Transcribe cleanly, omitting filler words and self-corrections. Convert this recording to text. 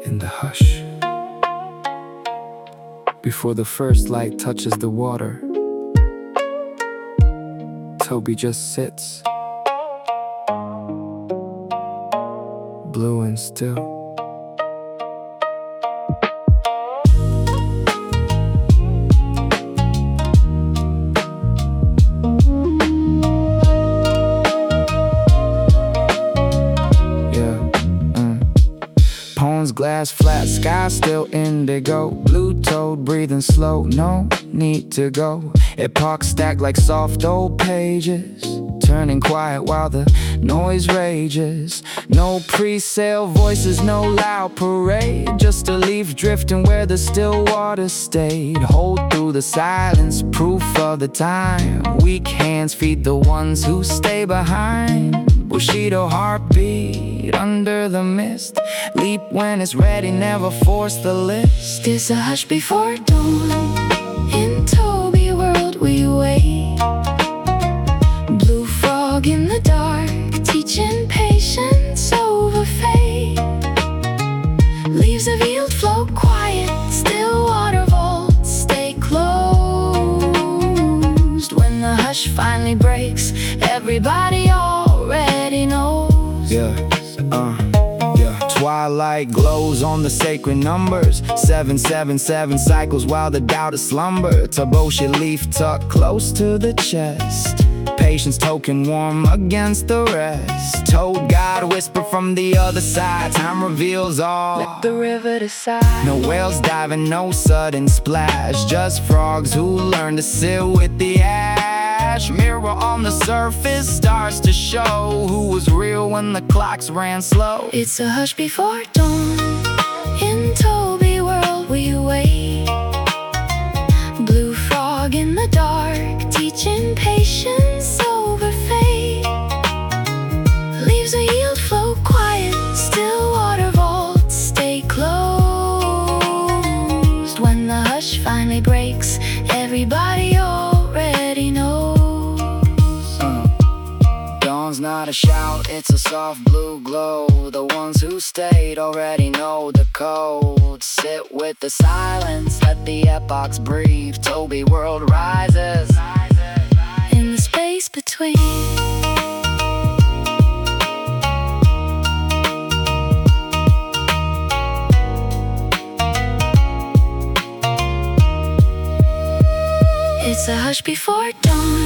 in the hush. Before the first light touches the water, Toby just sits, blue and still. Poems glass flat, sky still indigo. Blue toad breathing slow, no need to go. Epoch stacked like soft old pages, turning quiet while the noise rages. No pre-sale voices, no loud parade, just a leaf drifting where the still water stayed. Hold through the silence, proof of the time. Weak hands feed the ones who stay behind. Bushido heartbeat under the mist. Leap when it's ready, never force the list. There's a hush before dawn. In Toby world we wait. Blue frog in the dark, teaching patience over fate. Leaves of yield float quiet, still water vaults stay closed. When the hush finally breaks, everybody already knows. Yeah. Twilight glows on the sacred numbers. 777 cycles while the doubt is slumber. Taboshi leaf tucked close to the chest. Patience token warm against the rest. Toad God whisper from the other side. Time reveals all. Let the river decide. No whales diving, no sudden splash. Just frogs who learn to sit with the ash. Mirror on the surface starts to show who was real when the clocks ran slow. It's a hush before dawn. In Toby world we wait. Blue frog in the dark, teaching patience over fate. Leaves of yield float quiet, still water vaults stay closed. When the hush finally breaks, everybody already knows. Dawn's not a shout, it's a soft blue glow. The ones who stayed already know the code. Sit with the silence, let the epochs breathe. Toby world rises in the space between. It's a hush before dawn.